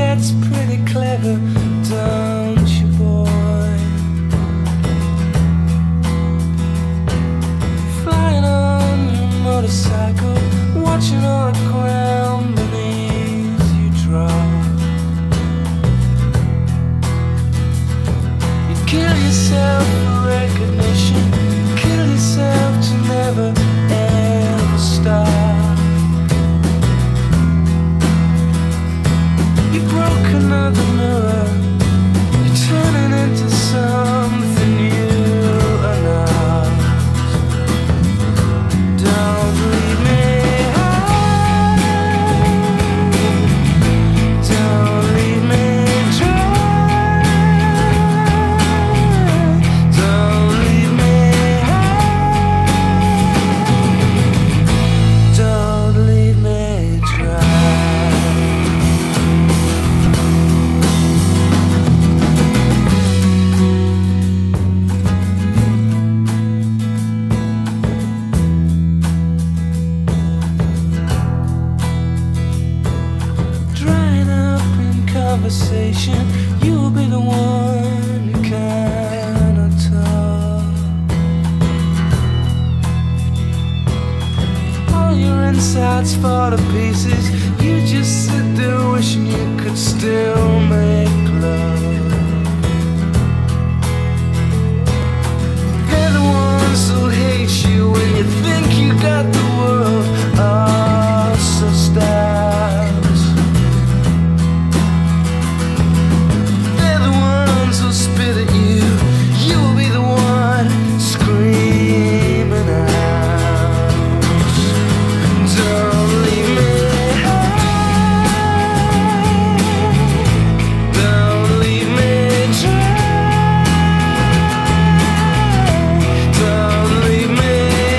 gets pretty clever, don't you, boy? Flying on your motorcycle, watching all the ground beneath you drop. You kill yourself for recognition, kill yourself to never ever stop. You broke another mirror, you're turning into something you are not. Don't leave me high, don't leave me dry, don't leave me high, don't leave me dry. Conversation, you'll be the one who cannot talk. All your insides fall to pieces, you just sit there wishing you could still make love. They're the ones who hate you when you think you got the world all so styled. Spit at you, you'll be the one screaming out. Don't leave me high, don't leave me dry, don't leave me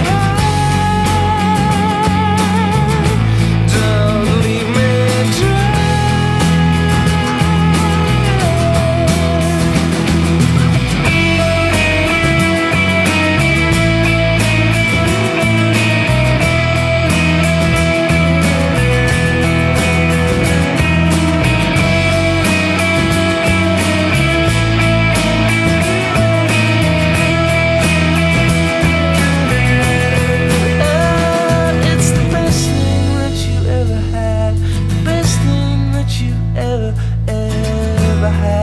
high, don't leave me dry. Ever